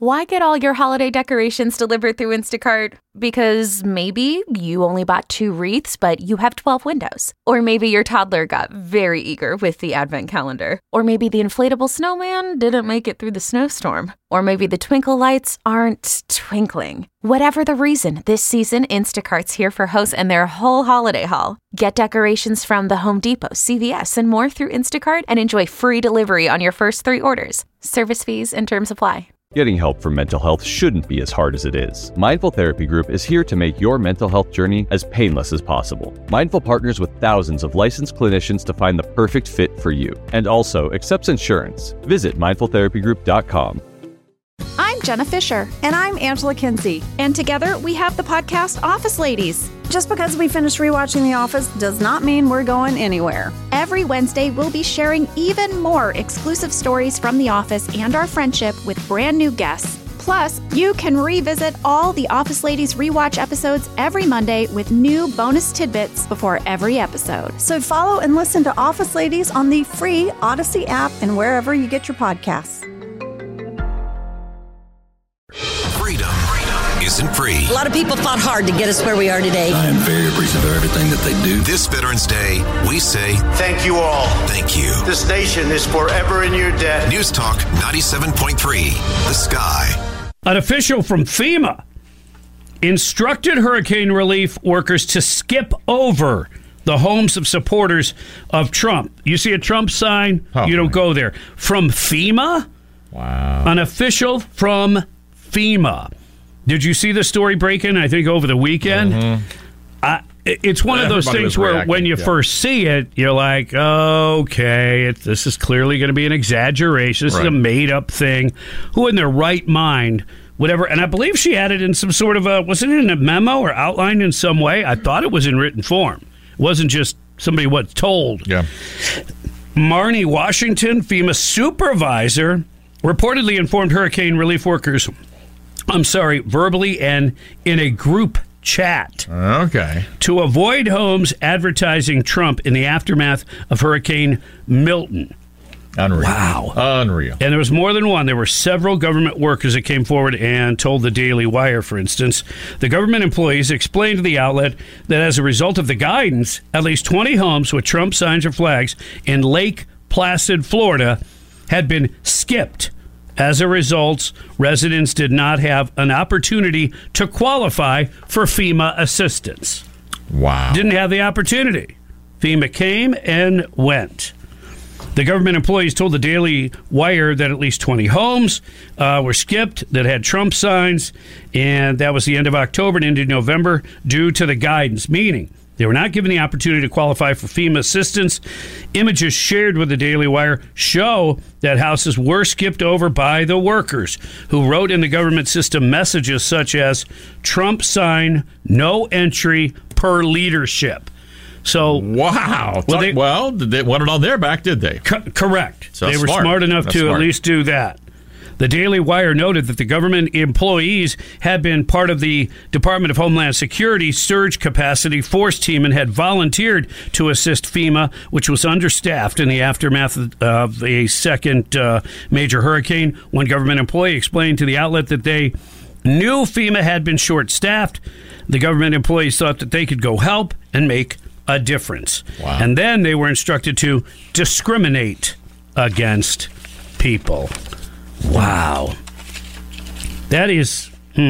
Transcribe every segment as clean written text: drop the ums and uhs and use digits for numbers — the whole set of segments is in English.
Why get all your holiday decorations delivered through Instacart? Because maybe you only bought 2 wreaths, but you have 12 windows. Or maybe your toddler got very eager with the advent calendar. Or maybe the inflatable snowman didn't make it through the snowstorm. Or maybe the twinkle lights aren't twinkling. Whatever the reason, this season, Instacart's here for hosts and their whole holiday haul. Get decorations from the Home Depot, CVS, and more through Instacart and enjoy free delivery on your first 3 orders. Service fees and terms apply. Getting help for mental health shouldn't be as hard as it is. Mindful Therapy Group is here to make your mental health journey as painless as possible. Mindful partners with thousands of licensed clinicians to find the perfect fit for you, and also accepts insurance. Visit mindfultherapygroup.com. I'm Jenna Fisher. And I'm Angela Kinsey. And together we have the podcast Office Ladies. Just because we finished rewatching The Office does not mean we're going anywhere. Every Wednesday, we'll be sharing even more exclusive stories from The Office and our friendship with brand new guests. Plus, you can revisit all the Office Ladies rewatch episodes every Monday with new bonus tidbits before every episode. So follow and listen to Office Ladies on the free Odyssey app and wherever you get your podcasts. Freedom isn't free. A lot of people fought hard to get us where we are today. I am very appreciative of everything that they do. This Veterans Day, we say thank you all. Thank you. This nation is forever in your debt. News Talk 97.3, The Sky. An official from FEMA instructed hurricane relief workers to skip over the homes of supporters of Trump. You see a Trump sign, you don't go there. From FEMA? Wow. An official from FEMA. Did you see the story breaking, I think, over the weekend? Mm-hmm. It's one of those things where when you first see it, you're like, okay, this is clearly going to be an exaggeration. This is a made-up thing. Who in their right mind would ever... And I believe she had it in some sort of a... Was it in a memo or outlined in some way? I thought it was in written form. It wasn't just somebody told. Yeah. Marnie Washington, FEMA supervisor, reportedly informed hurricane relief workers, verbally and in a group chat. Okay. To avoid homes advertising Trump in the aftermath of Hurricane Milton. Unreal. Wow. Unreal. And there was more than one. There were several government workers that came forward and told the Daily Wire, for instance. The government employees explained to the outlet that as a result of the guidance, at least 20 homes with Trump signs or flags in Lake Placid, Florida, had been skipped. As a result, residents did not have an opportunity to qualify for FEMA assistance. Wow. Didn't have the opportunity. FEMA came and went. The government employees told the Daily Wire that at least 20 homes were skipped that had Trump signs, and that was the end of October and into November due to the guidance, meaning they were not given the opportunity to qualify for FEMA assistance. Images shared with the Daily Wire show that houses were skipped over by the workers who wrote in the government system messages such as Trump sign, no entry per leadership. So wow. They want it on their back, did they? Correct. So they were smart enough to at least do that. The Daily Wire noted that the government employees had been part of the Department of Homeland Security surge capacity force team and had volunteered to assist FEMA, which was understaffed in the aftermath of a second major hurricane. One government employee explained to the outlet that they knew FEMA had been short-staffed. The government employees thought that they could go help and make a difference. Wow. And then they were instructed to discriminate against people. Wow. That is,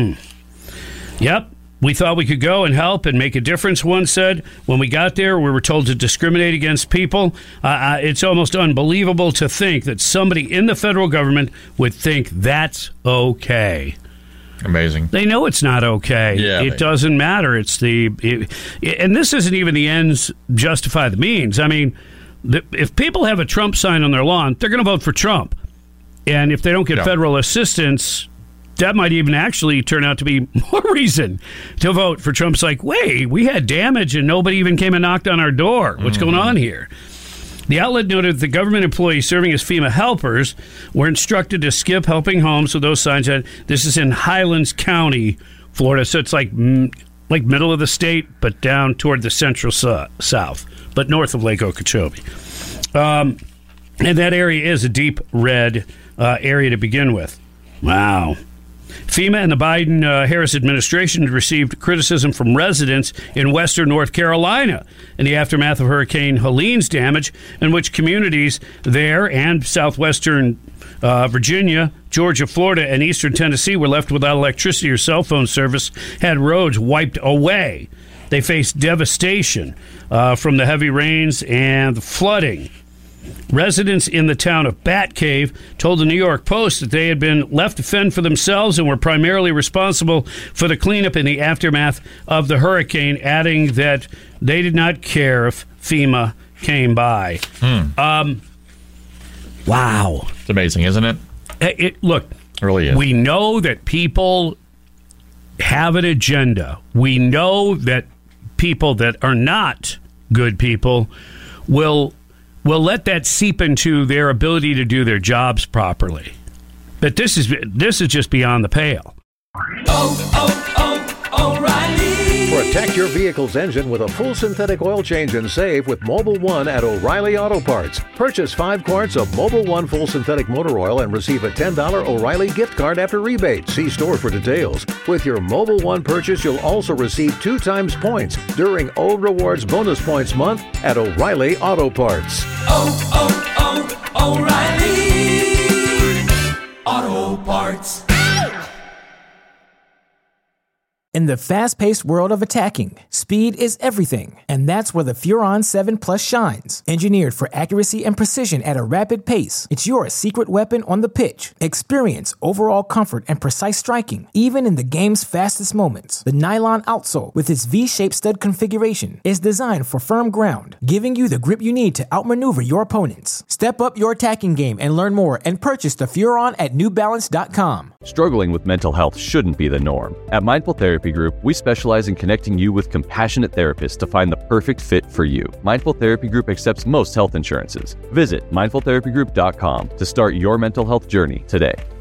Yep. We thought we could go and help and make a difference, one said. When we got there, we were told to discriminate against people. It's almost unbelievable to think that somebody in the federal government would think that's okay. Amazing. They know it's not okay. Yeah, it doesn't matter. And this isn't even the ends justify the means. I mean, if people have a Trump sign on their lawn, they're going to vote for Trump. And if they don't get federal assistance, that might even actually turn out to be more reason to vote for Trump's like, wait, we had damage and nobody even came and knocked on our door. What's going on here? The outlet noted that the government employees serving as FEMA helpers were instructed to skip helping homes with those signs. This is in Highlands County, Florida, so it's like middle of the state, but down toward the central south, but north of Lake Okeechobee. And that area is a deep red area to begin with. Wow. FEMA and the Biden-Harris administration received criticism from residents in western North Carolina in the aftermath of Hurricane Helene's damage, in which communities there and southwestern Virginia, Georgia, Florida, and eastern Tennessee were left without electricity or cell phone service, had roads wiped away. They faced devastation from the heavy rains and the flooding. Residents in the town of Bat Cave told the New York Post that they had been left to fend for themselves and were primarily responsible for the cleanup in the aftermath of the hurricane, adding that they did not care if FEMA came by. Wow. It's amazing, isn't it? Look, it really is. We know that people have an agenda. We know that people that are not good people will let that seep into their ability to do their jobs properly. But this is just beyond the pale. O'Reilly. Protect your vehicle's engine with a full synthetic oil change and save with Mobil 1 at O'Reilly Auto Parts. Purchase 5 quarts of Mobil 1 full synthetic motor oil and receive a $10 O'Reilly gift card after rebate. See store for details. With your Mobil 1 purchase, you'll also receive 2 times points during O Rewards Bonus Points Month at O'Reilly Auto Parts. O'Reilly Auto Parts. In the fast-paced world of attacking, speed is everything, and that's where the Furon 7 Plus shines. Engineered for accuracy and precision at a rapid pace, it's your secret weapon on the pitch. Experience overall comfort and precise striking, even in the game's fastest moments. The nylon outsole, with its V-shaped stud configuration, is designed for firm ground, giving you the grip you need to outmaneuver your opponents. Step up your attacking game and learn more and purchase the Furon at NewBalance.com. Struggling with mental health shouldn't be the norm. At Mindful Therapy Group, we specialize in connecting you with compassionate therapists to find the perfect fit for you. Mindful Therapy Group accepts most health insurances. Visit mindfultherapygroup.com to start your mental health journey today.